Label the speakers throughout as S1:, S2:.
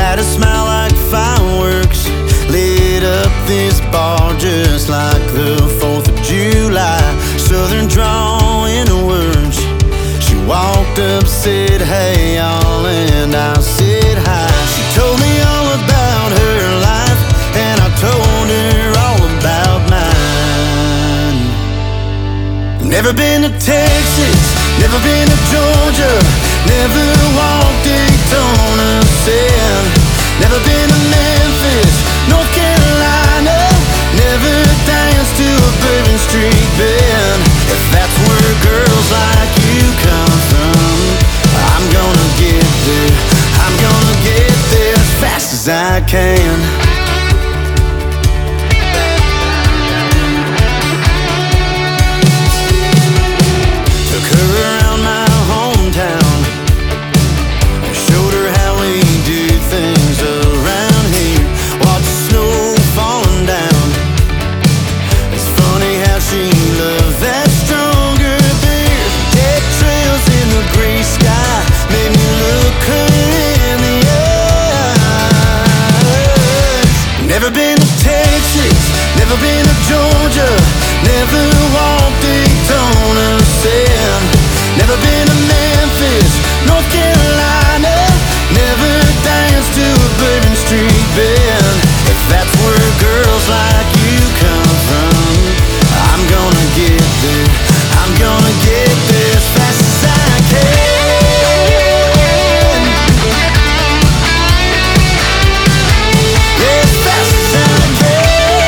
S1: had a smile like fireworks, lit up this bar just like the 4th of July. Southern drawl in her words. She walked up, said, "Hey y'all," and I said hi. She told me all about her life, and I told her all about mine. Never been to Texas, never been to Georgia, never walked Daytona Sand, never been to Memphis, North Carolina, never danced to a Bourbon Street band. If that's where girls like you come from, I'm gonna get there, I'm gonna get there as fast as I can. Took her around my hometown, showed her how we do things around here. Watched the snow falling down. It's funny how she loved that stronger beer. Dead trails in the gray sky made me look her in the eyes. Never been to Texas, never been to Georgia, never walked Daytona Sand, never been to Memphis, North Carolina, never danced to a Bourbon Street band. If that's where girls like you come from, I'm gonna get there, I'm gonna get there as fast as I can. Yeah, as fast as I can.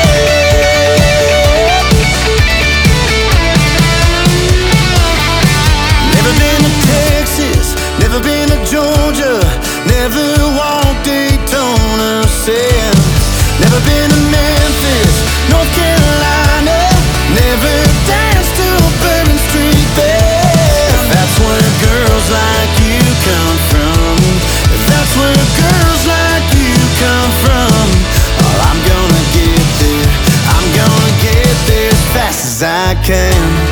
S1: Never been to Texas, never been to Georgia, never walked Daytona Sand, never been to Memphis, North Carolina, never danced to a Bourbon Street band. If that's where girls like you come from, if that's where girls like you come from, well, I'm gonna get there, I'm gonna get there as fast as I can.